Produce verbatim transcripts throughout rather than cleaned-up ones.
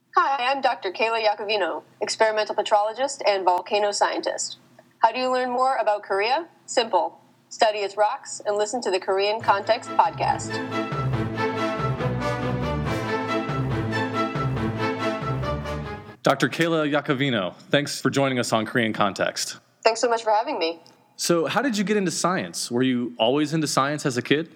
Hi, I'm Doctor Kayla Iacovino, experimental petrologist and volcano scientist. How do you learn more about Korea? Simple. Study its rocks and listen to the Korean Context podcast. Doctor Kayla Iacovino, thanks for joining us on Korean Context. Thanks so much for having me. So how did you get into science? Were you always into science as a kid?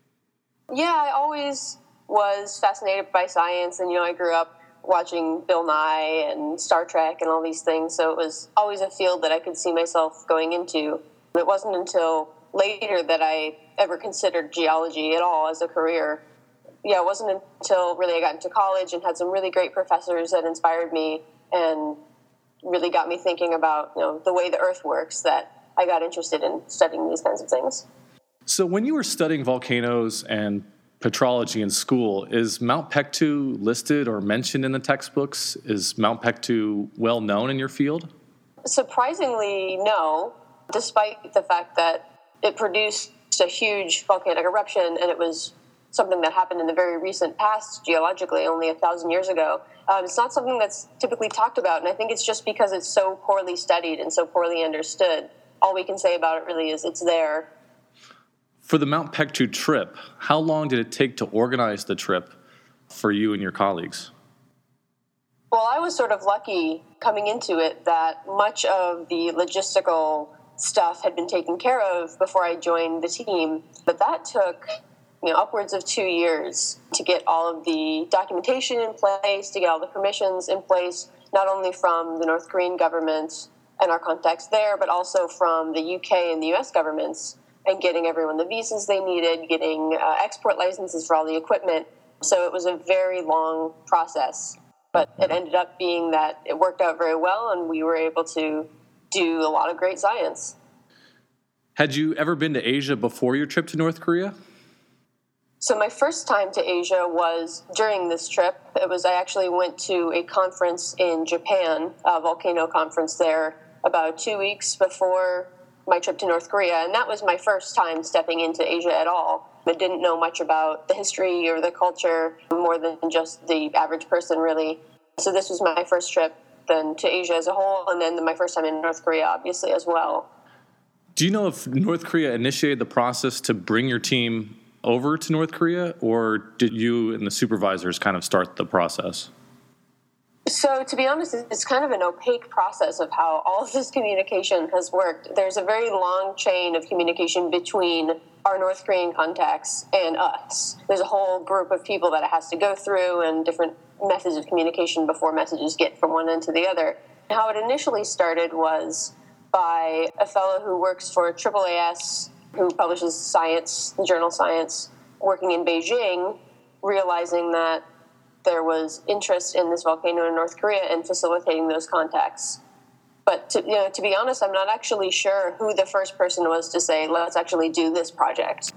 Yeah, I always was fascinated by science, and, you know, I grew up watching Bill Nye and Star Trek and all these things, so it was always a field that I could see myself going into. It wasn't until later that I ever considered geology at all as a career. Yeah, it wasn't until really I got into college and had some really great professors that inspired me and really got me thinking about, you know, the way the Earth works that I got interested in studying these kinds of things. So when you were studying volcanoes and petrology in school, is Mount Pektu listed or mentioned in the textbooks? Is Mount Pektu well known in your field? Surprisingly, no, despite the fact that it produced a huge volcanic eruption and it was something that happened in the very recent past geologically, only a thousand years ago. Um, it's not something that's typically talked about, and I think it's just because it's so poorly studied and so poorly understood. All we can say about it really is it's there. For the Mount Pektu trip, how long did it take to organize the trip for you and your colleagues? Well, I was sort of lucky coming into it that much of the logistical stuff had been taken care of before I joined the team, but that took, you know, upwards of two years to get all of the documentation in place, to get all the permissions in place, not only from the North Korean government and our contacts there, but also from the U K and the U S governments, and getting everyone the visas they needed, getting uh, export licenses for all the equipment. So it was a very long process, but it ended up being that it worked out very well, and we were able to do a lot of great science. Had you ever been to Asia before your trip to North Korea? So my first time to Asia was during this trip. It was I actually went to a conference in Japan, a volcano conference there, about two weeks before my trip to North Korea, and that was my first time stepping into Asia at all. I didn't know much about the history or the culture, more than just the average person, really. So this was my first trip then to Asia as a whole, and then my first time in North Korea, obviously, as well. Do you know if North Korea initiated the process to bring your team over to North Korea, or did you and the supervisors kind of start the process? So, to be honest, it's kind of an opaque process of how all of this communication has worked. There's a very long chain of communication between our North Korean contacts and us. There's a whole group of people that it has to go through and different methods of communication before messages get from one end to the other. How it initially started was by a fellow who works for triple A S, who publishes science, the journal Science, working in Beijing, realizing that there was interest in this volcano in North Korea and facilitating those contacts. But to, you know, to be honest, I'm not actually sure who the first person was to say, let's actually do this project.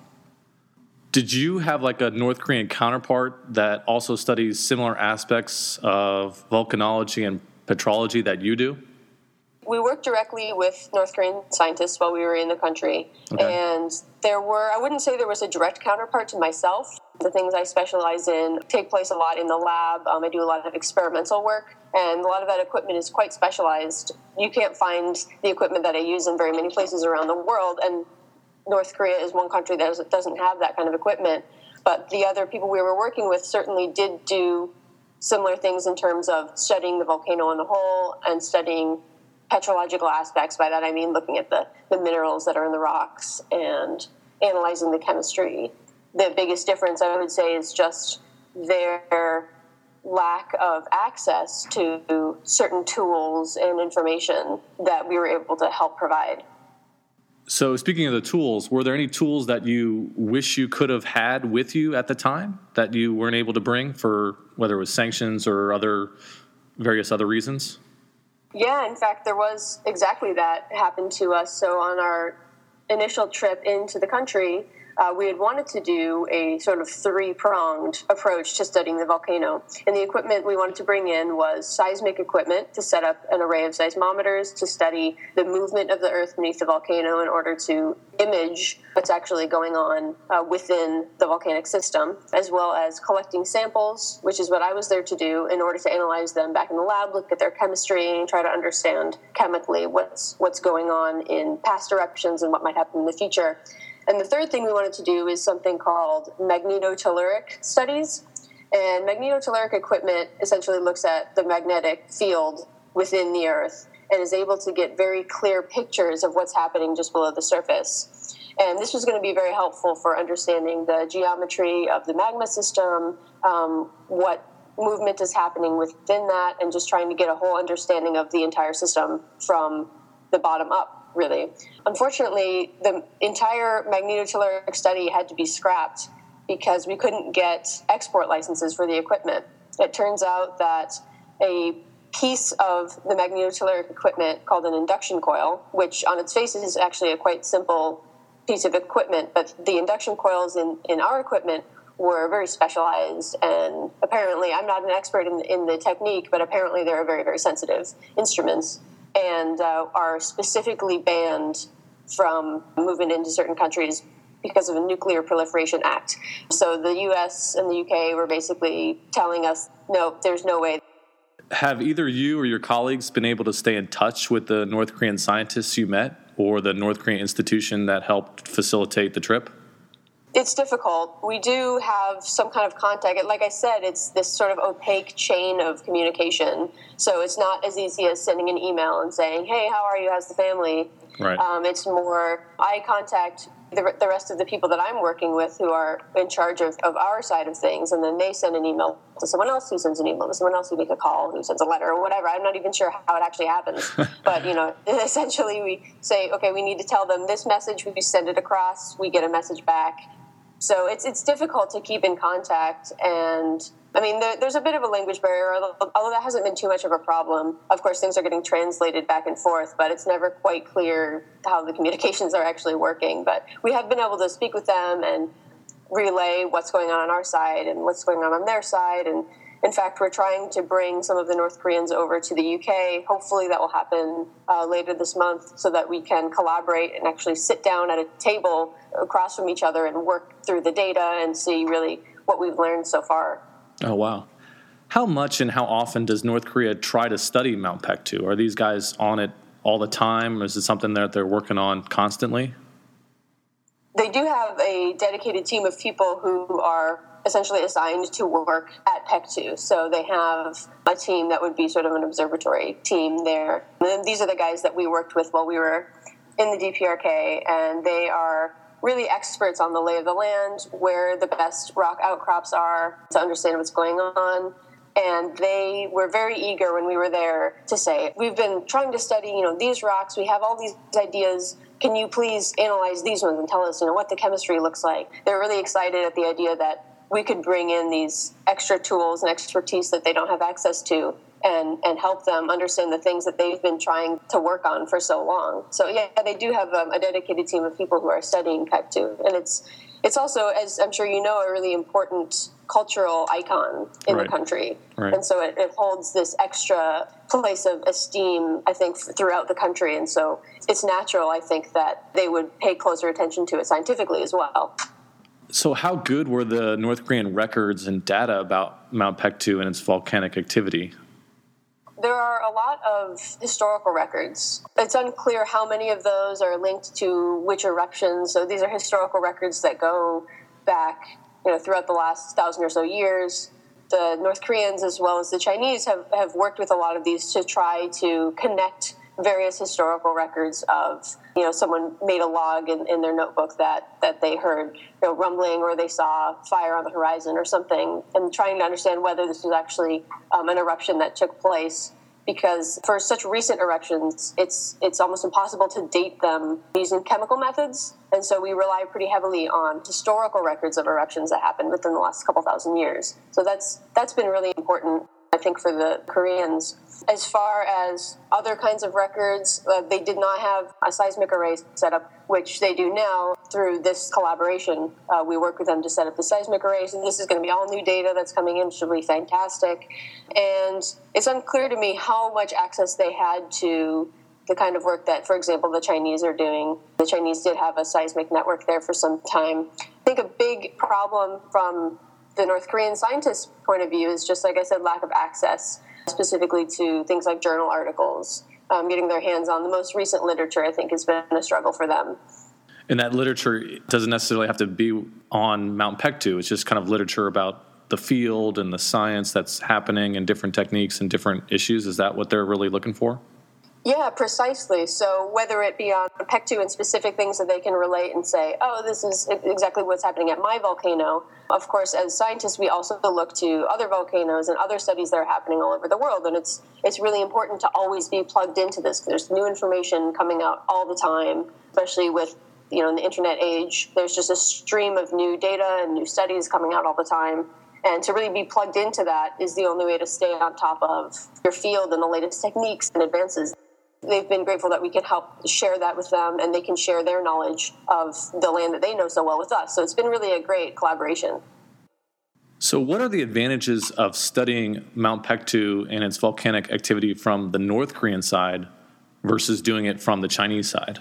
Did you have like a North Korean counterpart that also studies similar aspects of volcanology and petrology that you do? We worked directly with North Korean scientists while we were in the country, okay. And there were, I wouldn't say there was a direct counterpart to myself. The things I specialize in take place a lot in the lab. Um, I do a lot of experimental work, and a lot of that equipment is quite specialized. You can't find the equipment that I use in very many places around the world, and North Korea is one country that doesn't have that kind of equipment. But the other people we were working with certainly did do similar things in terms of studying the volcano on the whole and studying petrological aspects. By that I mean looking at the, the minerals that are in the rocks and analyzing the chemistry. The biggest difference, I would say, is just their lack of access to certain tools and information that we were able to help provide. So speaking of the tools, were there any tools that you wish you could have had with you at the time that you weren't able to bring for whether it was sanctions or other various other reasons? Yeah, in fact, there was exactly that happened to us. So on our initial trip into the country, uh, we had wanted to do a sort of three-pronged approach to studying the volcano. And the equipment we wanted to bring in was seismic equipment to set up an array of seismometers to study the movement of the earth beneath the volcano in order to image what's actually going on uh, within the volcanic system, as well as collecting samples, which is what I was there to do, in order to analyze them back in the lab, look at their chemistry, and try to understand chemically what's what's going on in past eruptions and what might happen in the future. And the third thing we wanted to do is something called magnetotelluric studies. And magnetotelluric equipment essentially looks at the magnetic field within the Earth and is able to get very clear pictures of what's happening just below the surface. And this was going to be very helpful for understanding the geometry of the magma system, um, what movement is happening within that, and just trying to get a whole understanding of the entire system from the bottom up. Really. Unfortunately, the entire magnetotelluric study had to be scrapped because we couldn't get export licenses for the equipment. It turns out that a piece of the magnetotelluric equipment called an induction coil, which on its face is actually a quite simple piece of equipment, but the induction coils in, in our equipment were very specialized, and apparently, I'm not an expert in, in the technique, but apparently they're very, very sensitive instruments, and uh, are specifically banned from moving into certain countries because of a Nuclear Proliferation Act. So the U S and the U K were basically telling us, no, there's no way. Have either you or your colleagues been able to stay in touch with the North Korean scientists you met or the North Korean institution that helped facilitate the trip? It's difficult. We do have some kind of contact. Like I said, it's this sort of opaque chain of communication. So it's not as easy as sending an email and saying, hey, how are you? How's the family? Right. Um, it's more, I contact the, the rest of the people that I'm working with who are in charge of, of our side of things, and then they send an email to someone else who sends an email to someone else who makes a call, who sends a letter or whatever. I'm not even sure how it actually happens. But, you know, essentially we say, okay, we need to tell them this message, we send it across, we get a message back. So it's it's difficult to keep in contact, and I mean, there, there's a bit of a language barrier, although that hasn't been too much of a problem. Of course, things are getting translated back and forth, but it's never quite clear how the communications are actually working. But we have been able to speak with them and relay what's going on on our side and what's going on on their side. And in fact, we're trying to bring some of the North Koreans over to the U K. Hopefully that will happen uh, later this month so that we can collaborate and actually sit down at a table across from each other and work through the data and see really what we've learned so far. Oh, wow. How much and how often does North Korea try to study Mount Paektu? Are these guys on it all the time? Or is it something that they're working on constantly? They do have a dedicated team of people who are essentially assigned to work at Paektu. So they have a team that would be sort of an observatory team there. And these are the guys that we worked with while we were in the D P R K, and they are really experts on the lay of the land, where the best rock outcrops are, to understand what's going on. And they were very eager when we were there to say, we've been trying to study, you know, these rocks, we have all these ideas, can you please analyze these ones and tell us, you know, what the chemistry looks like? They're really excited at the idea that we could bring in these extra tools and expertise that they don't have access to and, and help them understand the things that they've been trying to work on for so long. So, yeah, they do have um, a dedicated team of people who are studying Paektu. And it's it's also, as I'm sure you know, a really important cultural icon in right. the country. Right. And so it, it holds this extra place of esteem, I think, throughout the country. And so it's natural, I think, that they would pay closer attention to it scientifically as well. So how good were the North Korean records and data about Mount Paektu and its volcanic activity? There are a lot of historical records. It's unclear how many of those are linked to which eruptions. So these are historical records that go back, you know, throughout the last thousand or so years. The North Koreans, as well as the Chinese, have, have worked with a lot of these to try to connect various historical records of, you know, someone made a log in, in their notebook that, that they heard, you know, rumbling, or they saw fire on the horizon or something, and trying to understand whether this was actually um, an eruption that took place. Because for such recent eruptions, it's it's almost impossible to date them using chemical methods. And so we rely pretty heavily on historical records of eruptions that happened within the last couple thousand years. So that's that's been really important, I think, for the Koreans. As far as other kinds of records, uh, they did not have a seismic array set up, which they do now through this collaboration. Uh, we work with them to set up the seismic arrays, and this is going to be all new data that's coming in, which will be fantastic. And it's unclear to me how much access they had to the kind of work that, for example, the Chinese are doing. The Chinese did have a seismic network there for some time. I think a big problem from the North Korean scientists' point of view is just, like I said, lack of access, specifically to things like journal articles. Um, getting their hands on the most recent literature, I think, has been a struggle for them. And that literature doesn't necessarily have to be on Mount Pektu. It's just kind of literature about the field and the science that's happening and different techniques and different issues. Is that what they're really looking for? Yeah, precisely. So whether it be on Pektu and specific things that they can relate and say, oh, this is exactly what's happening at my volcano. Of course, as scientists, we also look to other volcanoes and other studies that are happening all over the world. And it's it's really important to always be plugged into this. There's new information coming out all the time, especially with, you know, in the internet age. There's just a stream of new data and new studies coming out all the time. And to really be plugged into that is the only way to stay on top of your field and the latest techniques and advances. They've been grateful that we could help share that with them, and they can share their knowledge of the land that they know so well with us. So it's been really a great collaboration. So what are the advantages of studying Mount Pektu and its volcanic activity from the North Korean side versus doing it from the Chinese side?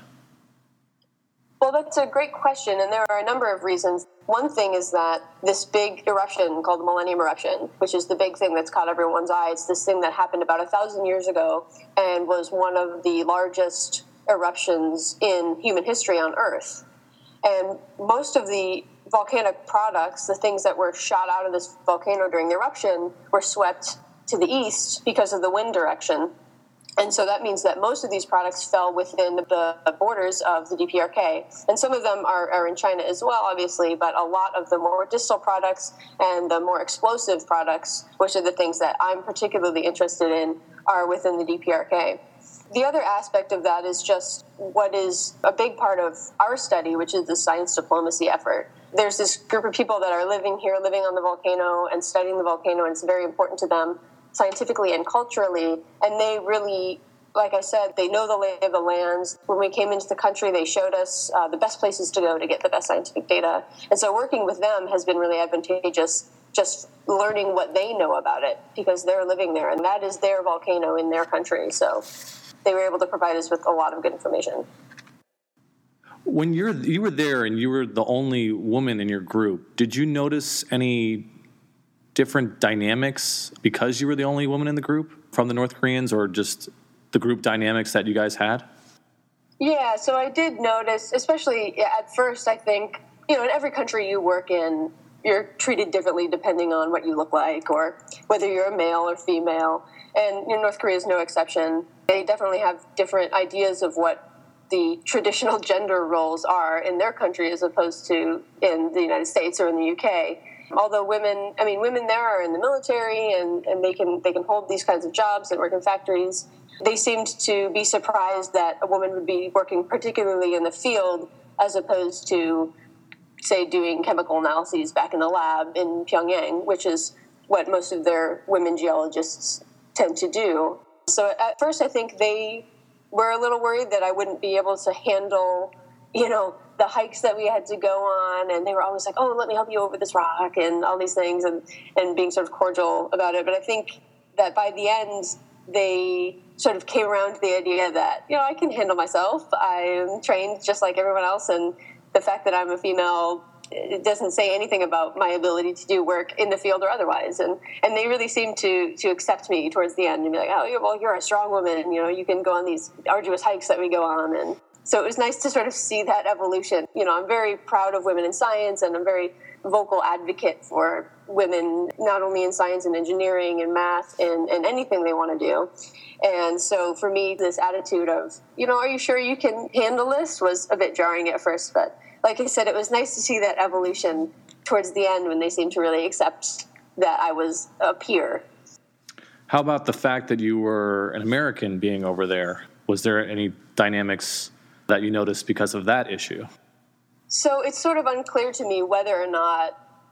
Well, that's a great question, and there are a number of reasons. One thing is that this big eruption called the Millennium Eruption, which is the big thing that's caught everyone's eye, it's this thing that happened about a thousand years ago and was one of the largest eruptions in human history on Earth. And most of the volcanic products, the things that were shot out of this volcano during the eruption, were swept to the east because of the wind direction. And so that means that most of these products fell within the borders of the D P R K. And some of them are, are in China as well, obviously, but a lot of the more distal products and the more explosive products, which are the things that I'm particularly interested in, are within the D P R K. The other aspect of that is just what is a big part of our study, which is the science diplomacy effort. There's this group of people that are living here, living on the volcano and studying the volcano, and it's very important to them scientifically and culturally, and they really, like I said, they know the lay of the lands. When we came into the country, they showed us uh, the best places to go to get the best scientific data, and so working with them has been really advantageous, just learning what they know about it, because they're living there, and that is their volcano in their country, so they were able to provide us with a lot of good information. When you're you were there and you were the only woman in your group, did you notice any different dynamics because you were the only woman in the group from the North Koreans, or just the group dynamics that you guys had? Yeah, so I did notice, especially at first, I think, you know, in every country you work in, you're treated differently depending on what you look like or whether you're a male or female. And you know, North Korea is no exception. They definitely have different ideas of what the traditional gender roles are in their country as opposed to in the United States or in the U K. Although women, I mean, women there are in the military and, and they can they can hold these kinds of jobs and work in factories. They seemed to be surprised that a woman would be working particularly in the field as opposed to, say, doing chemical analyses back in the lab in Pyongyang, which is what most of their women geologists tend to do. So at first I think they were a little worried that I wouldn't be able to handle, you know, the hikes that we had to go on, and they were always like, oh, let me help you over this rock and all these things, and, and being sort of cordial about it. But I think that by the end, they sort of came around to the idea that, you know, I can handle myself. I'm trained just like everyone else, and the fact that I'm a female, it doesn't say anything about my ability to do work in the field or otherwise. And and they really seemed to to accept me towards the end and be like, oh, well, you're a strong woman. You know, you can go on these arduous hikes that we go on. And so it was nice to sort of see that evolution. You know, I'm very proud of women in science, and I'm very vocal advocate for women, not only in science and engineering and math and, and anything they want to do. And so for me, this attitude of, you know, are you sure you can handle this was a bit jarring at first. But like I said, it was nice to see that evolution towards the end when they seemed to really accept that I was a peer. How about the fact that you were an American being over there? Was there any dynamics that you noticed because of that issue? So it's sort of unclear to me whether or not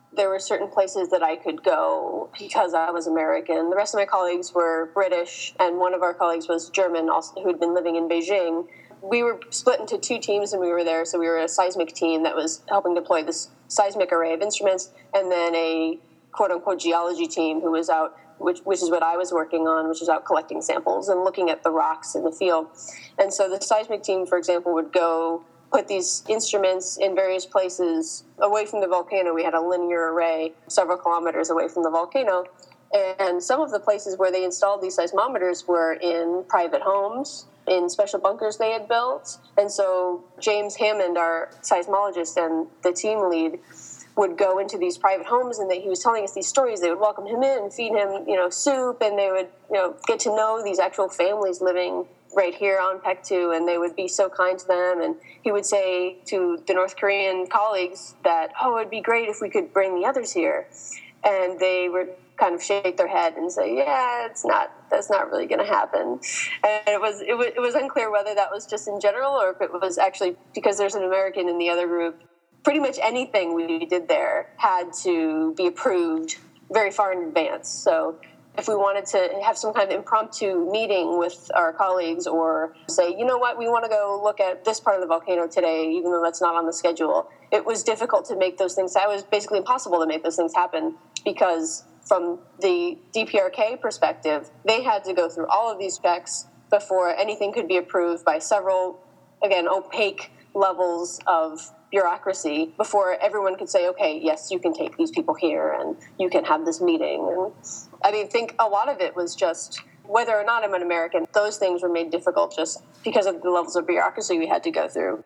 there were certain places that I could go because I was American. The rest of my colleagues were British, and one of our colleagues was German, also, who had been living in Beijing. We were split into two teams when we were there, so we were a seismic team that was helping deploy this seismic array of instruments, and then a quote-unquote geology team who was out, which, which is what I was working on, which is out collecting samples and looking at the rocks in the field. And so the seismic team, for example, would go put these instruments in various places away from the volcano. We had a linear array several kilometers away from the volcano. And some of the places where they installed these seismometers were in private homes, in special bunkers they had built. And so James Hammond, our seismologist and the team lead, would go into these private homes, and that he was telling us these stories. They would welcome him in and feed him, you know, soup, and they would, you know, get to know these actual families living right here on Paektu, and they would be so kind to them. And he would say to the North Korean colleagues that, oh, it'd be great if we could bring the others here. And they would kind of shake their head and say, yeah, it's not, that's not really going to happen. And it was, it was, it was unclear whether that was just in general or if it was actually because there's an American in the other group. Pretty much anything we did there had to be approved very far in advance. So if we wanted to have some kind of impromptu meeting with our colleagues or say, you know what, we want to go look at this part of the volcano today, even though that's not on the schedule, it was difficult to make those things. It was basically impossible to make those things happen because from the D P R K perspective, they had to go through all of these checks before anything could be approved by several, again, opaque levels of bureaucracy before everyone could say, okay, yes, you can take these people here and you can have this meeting. And I mean, I think a lot of it was just whether or not I'm an American, those things were made difficult just because of the levels of bureaucracy we had to go through.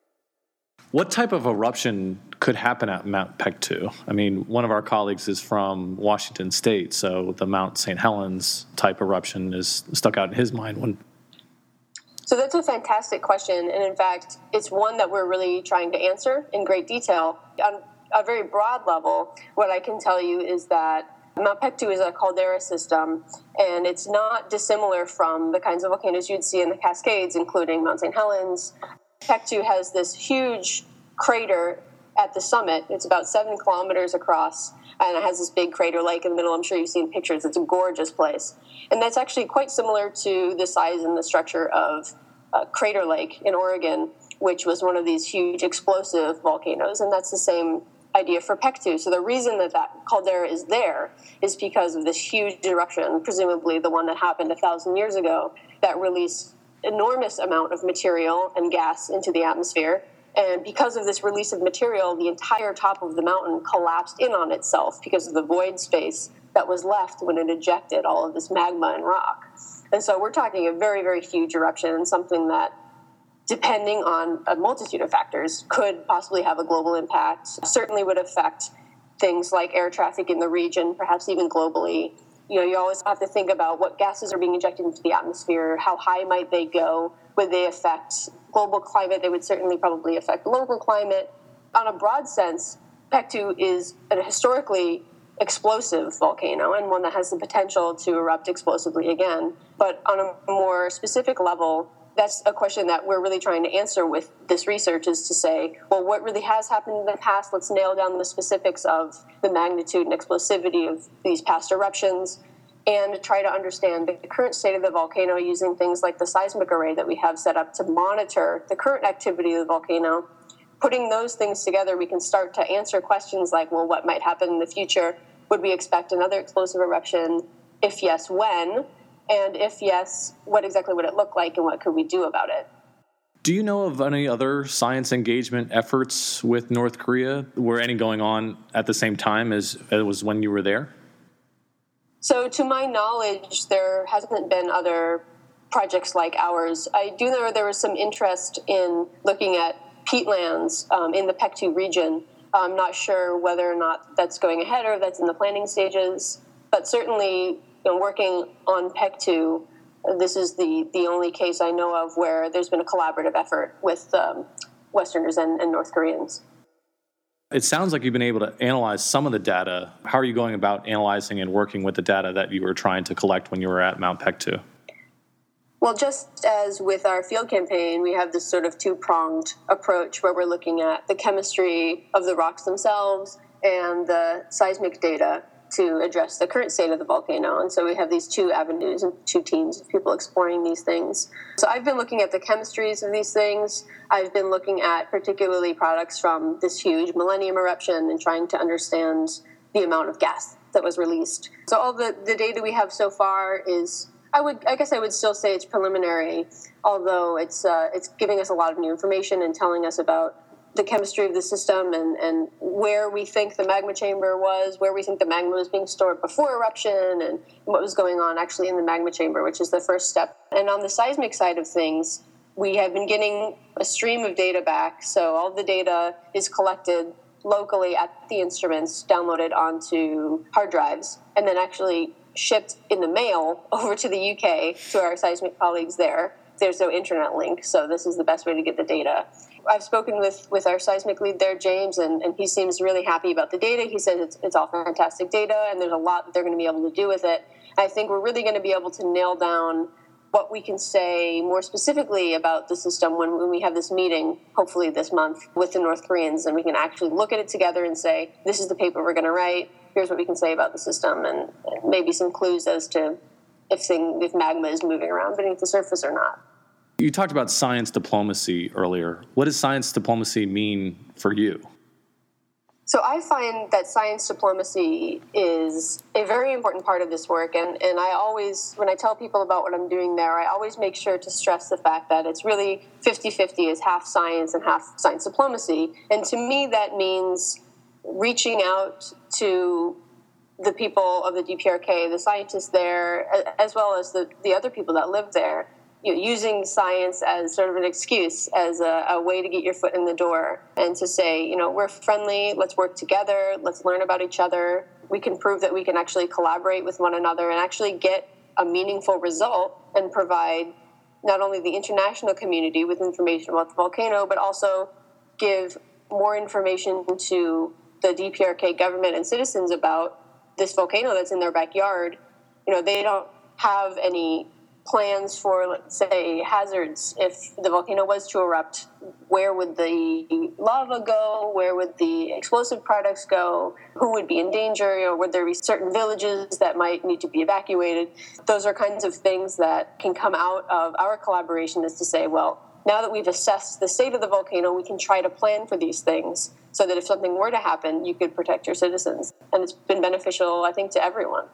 What type of eruption could happen at Mount Paektu? I mean, one of our colleagues is from Washington State, so the Mount Saint Helens type eruption is stuck out in his mind. When So that's a fantastic question, and in fact, it's one that we're really trying to answer in great detail. On a very broad level, what I can tell you is that Mount Paektu is a caldera system, and it's not dissimilar from the kinds of volcanoes you'd see in the Cascades, including Mount Saint Helens. Paektu has this huge crater at the summit. It's about seven kilometers across, and it has this big crater lake in the middle. I'm sure you've seen pictures. It's a gorgeous place. And that's actually quite similar to the size and the structure of uh, Crater Lake in Oregon, which was one of these huge explosive volcanoes. And that's the same idea for Paektu. So the reason that that caldera is there is because of this huge eruption, presumably the one that happened a thousand years ago, that released enormous amount of material and gas into the atmosphere. And because of this release of material, the entire top of the mountain collapsed in on itself because of the void space that was left when it ejected all of this magma and rock. And so we're talking a very, very huge eruption and something that, depending on a multitude of factors, could possibly have a global impact, certainly would affect things like air traffic in the region, perhaps even globally. You know, you always have to think about what gases are being injected into the atmosphere, how high might they go, would they affect global climate? They would certainly probably affect local climate. On a broad sense, Paektu is a historically explosive volcano and one that has the potential to erupt explosively again. But on a more specific level, that's a question that we're really trying to answer with this research, is to say, well, what really has happened in the past? Let's nail down the specifics of the magnitude and explosivity of these past eruptions and try to understand the current state of the volcano using things like the seismic array that we have set up to monitor the current activity of the volcano. Putting those things together, we can start to answer questions like, well, what might happen in the future? Would we expect another explosive eruption? If yes, when? And if yes, what exactly would it look like and what could we do about it? Do you know of any other science engagement efforts with North Korea? Were any going on at the same time as it was when you were there? So to my knowledge, there hasn't been other projects like ours. I do know there was some interest in looking at peatlands um, in the Paektu region. I'm not sure whether or not that's going ahead or that's in the planning stages, but certainly, you know, working on Paektu, this is the, the only case I know of where there's been a collaborative effort with um, Westerners and, and North Koreans. It sounds like you've been able to analyze some of the data. How are you going about analyzing and working with the data that you were trying to collect when you were at Mount Paektu? Well, just as with our field campaign, we have this sort of two-pronged approach where we're looking at the chemistry of the rocks themselves and the seismic data to address the current state of the volcano. And so we have these two avenues and two teams of people exploring these things. So I've been looking at the chemistries of these things. I've been looking at particularly products from this huge Millennium eruption and trying to understand the amount of gas that was released. So all the, the data we have so far is, I would, I guess I would still say it's preliminary, although it's uh, it's giving us a lot of new information and telling us about the chemistry of the system and, and where we think the magma chamber was, where we think the magma was being stored before eruption, and what was going on actually in the magma chamber, which is the first step. And on the seismic side of things, we have been getting a stream of data back. So all the data is collected locally at the instruments, downloaded onto hard drives, and then actually shipped in the mail over to the U K to our seismic colleagues there. There's no internet link, so this is the best way to get the data. I've spoken with, with our seismic lead there, James, and, and he seems really happy about the data. He says it's, it's all fantastic data, and there's a lot that they're going to be able to do with it. I think we're really going to be able to nail down what we can say more specifically about the system when, when we have this meeting, hopefully this month, with the North Koreans, and we can actually look at it together and say, this is the paper we're going to write, here's what we can say about the system, and, and maybe some clues as to if, thing, if magma is moving around beneath the surface or not. You talked about science diplomacy earlier. What does science diplomacy mean for you? So I find that science diplomacy is a very important part of this work. And, and I always, when I tell people about what I'm doing there, I always make sure to stress the fact that it's really fifty-fifty, is half science and half science diplomacy. And to me, that means reaching out to the people of the D P R K, the scientists there, as well as the, the other people that live there, you know, using science as sort of an excuse, as a, a way to get your foot in the door and to say, you know, we're friendly, let's work together, let's learn about each other. We can prove that we can actually collaborate with one another and actually get a meaningful result and provide not only the international community with information about the volcano, but also give more information to the D P R K government and citizens about this volcano that's in their backyard. You know, they don't have any plans for, let's say, hazards. If the volcano was to erupt, where would the lava go? Where would the explosive products go? Who would be in danger? You know, would there be certain villages that might need to be evacuated? Those are kinds of things that can come out of our collaboration, is to say, well, now that we've assessed the state of the volcano, we can try to plan for these things so that if something were to happen, you could protect your citizens. And it's been beneficial, I think, to everyone.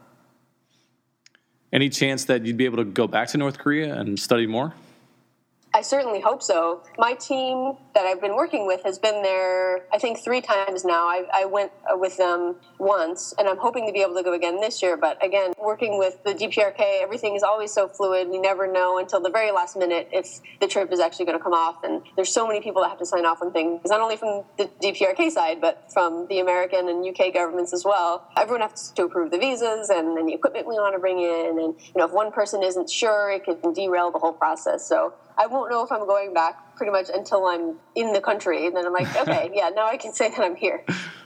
Any chance that you'd be able to go back to North Korea and study more? I certainly hope so. My team that I've been working with has been there, I think, three times now. I, I went with them once, and I'm hoping to be able to go again this year. But again, working with the D P R K, everything is always so fluid. You never know until the very last minute if the trip is actually going to come off. And there's so many people that have to sign off on things, not only from the D P R K side, but from the American and U K governments as well. Everyone has to approve the visas and, and the equipment we want to bring in. And you know, if one person isn't sure, it can derail the whole process. So I won't know if I'm going back pretty much until I'm in the country. And then I'm like, okay, yeah, now I can say that I'm here.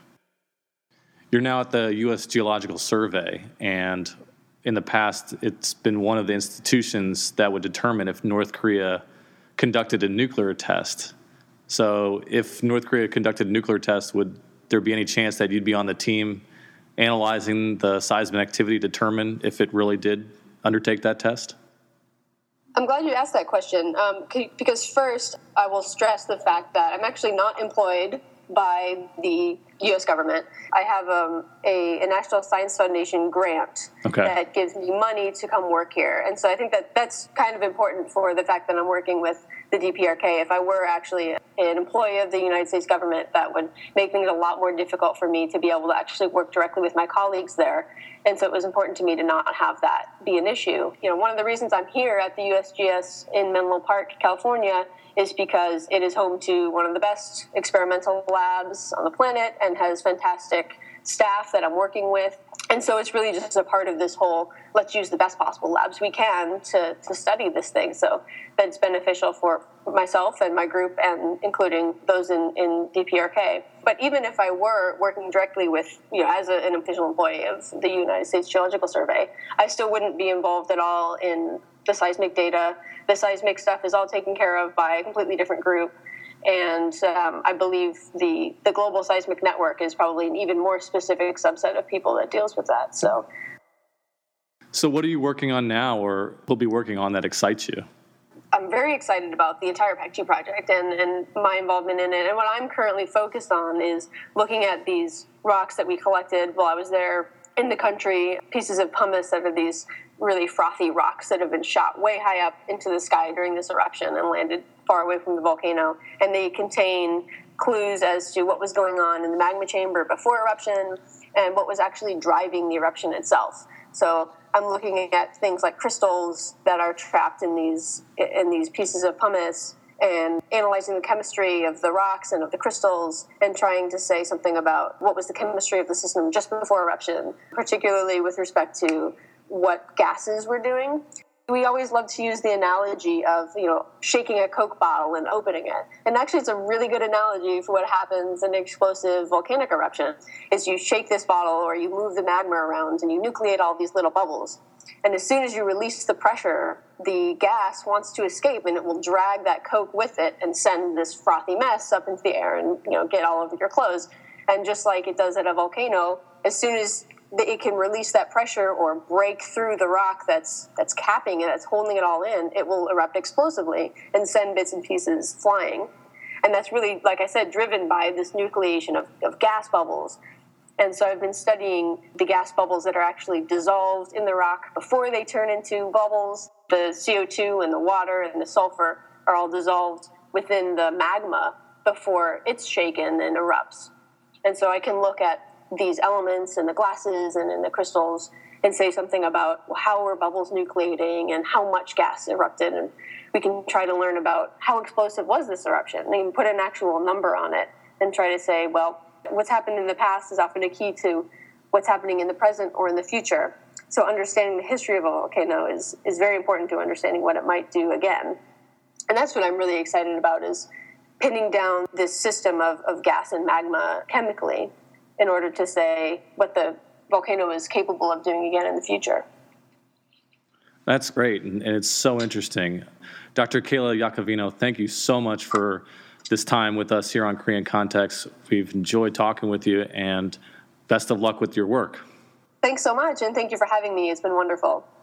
You're now at the U S Geological Survey, and in the past, it's been one of the institutions that would determine if North Korea conducted a nuclear test. So if North Korea conducted a nuclear test, would there be any chance that you'd be on the team analyzing the seismic activity to determine if it really did undertake that test? I'm glad you asked that question, um, because first, I will stress the fact that I'm actually not employed by the U S government. I have um, a, a National Science Foundation grant okay. that gives me money to come work here. And so I think that that's kind of important for the fact that I'm working with the D P R K. If I were actually an employee of the United States government, that would make things a lot more difficult for me to be able to actually work directly with my colleagues there. And so it was important to me to not have that be an issue. You know, one of the reasons I'm here at the U S G S in Menlo Park, California, is because it is home to one of the best experimental labs on the planet and has fantastic staff that I'm working with. And so it's really just a part of this whole, let's use the best possible labs we can to, to study this thing. So that's beneficial for myself and my group, and including those in, in D P R K. But even if I were working directly with, you know, as a, an official employee of the United States Geological Survey, I still wouldn't be involved at all in the seismic data. The seismic stuff is all taken care of by a completely different group. And um, I believe the, the Global Seismic Network is probably an even more specific subset of people that deals with that. So, so what are you working on now or will be working on that excites you? I'm very excited about the entire P E C G project and, and my involvement in it. And what I'm currently focused on is looking at these rocks that we collected while I was there in the country, pieces of pumice that are these really frothy rocks that have been shot way high up into the sky during this eruption and landed far away from the volcano. And they contain clues as to what was going on in the magma chamber before eruption and what was actually driving the eruption itself. So I'm looking at things like crystals that are trapped in these in these pieces of pumice and analyzing the chemistry of the rocks and of the crystals and trying to say something about what was the chemistry of the system just before eruption, particularly with respect to what gases were doing. We always love to use the analogy of, you know, shaking a Coke bottle and opening it. And actually it's a really good analogy for what happens in an explosive volcanic eruption, is you shake this bottle or you move the magma around and you nucleate all these little bubbles. And as soon as you release the pressure, the gas wants to escape and it will drag that Coke with it and send this frothy mess up into the air and, you know, get all over your clothes. And just like it does at a volcano, as soon as it can release that pressure or break through the rock that's that's capping it, that's holding it all in, it will erupt explosively and send bits and pieces flying. And that's really, like I said, driven by this nucleation of, of gas bubbles. And so I've been studying the gas bubbles that are actually dissolved in the rock before they turn into bubbles. The C O two and the water and the sulfur are all dissolved within the magma before it's shaken and erupts. And so I can look at these elements in the glasses and in the crystals and say something about how were bubbles nucleating and how much gas erupted. And we can try to learn about how explosive was this eruption. And you can put an actual number on it and try to say, well, what's happened in the past is often a key to what's happening in the present or in the future. So understanding the history of a volcano is, is very important to understanding what it might do again. And that's what I'm really excited about, is pinning down this system of, of gas and magma chemically in order to say what the volcano is capable of doing again in the future. That's great, and, and it's so interesting. Doctor Kayla Iacovino, thank you so much for this time with us here on Korean Context. We've enjoyed talking with you, and best of luck with your work. Thanks so much, and thank you for having me. It's been wonderful.